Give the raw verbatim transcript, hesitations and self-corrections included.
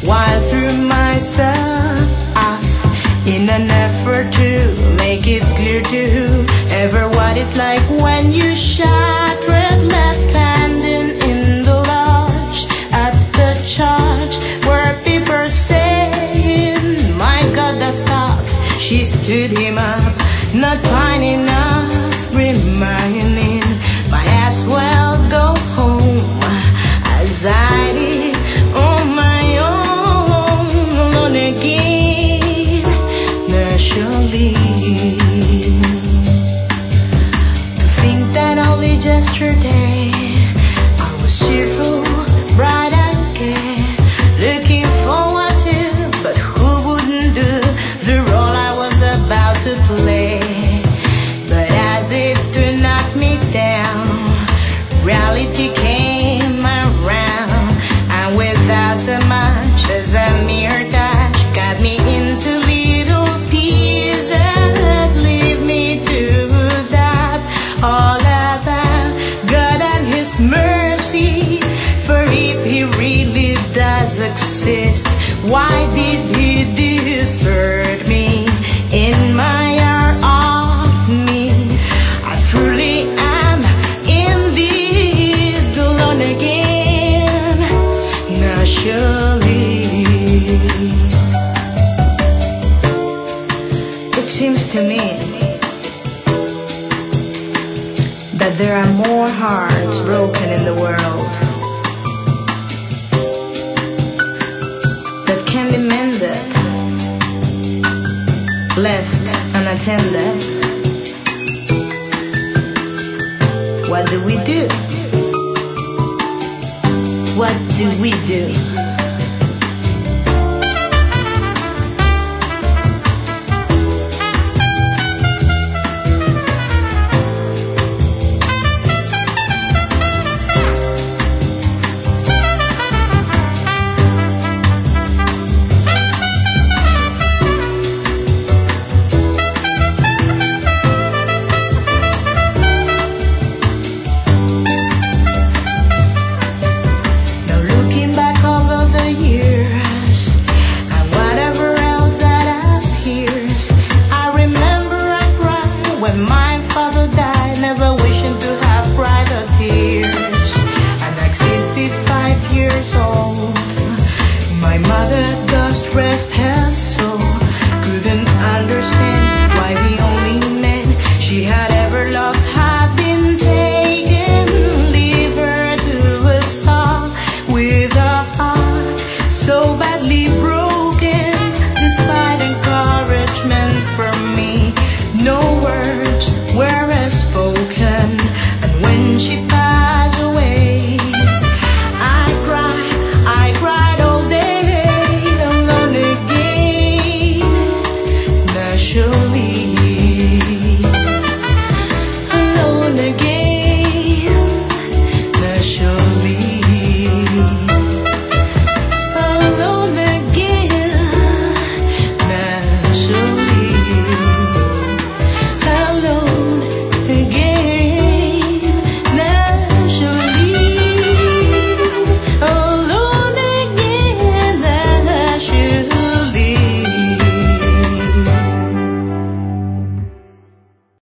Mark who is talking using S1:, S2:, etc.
S1: while through myself I, in an effort to make it clear to whoever what it's like when you shattered left handing in the lodge at the church where people saying, my God, that's tough. She stood him up, not finding us, reminding might as well go home as I did on my own, alone again, naturally. To think that only yesterday I was cheerful, bright and gay, looking forward to, but who wouldn't do the role I was about to play? But as if to knock me down, reality came around, and without so much as a mere touch, got me into little pieces, leave me to doubt all about God and His mercy. For if He really does exist, why did He desert me in my hour of need? I truly am indeed alone again, naturally. It seems to me that there are more hearts broken in the world that can be mended, left unattended. What do we do? What do we do?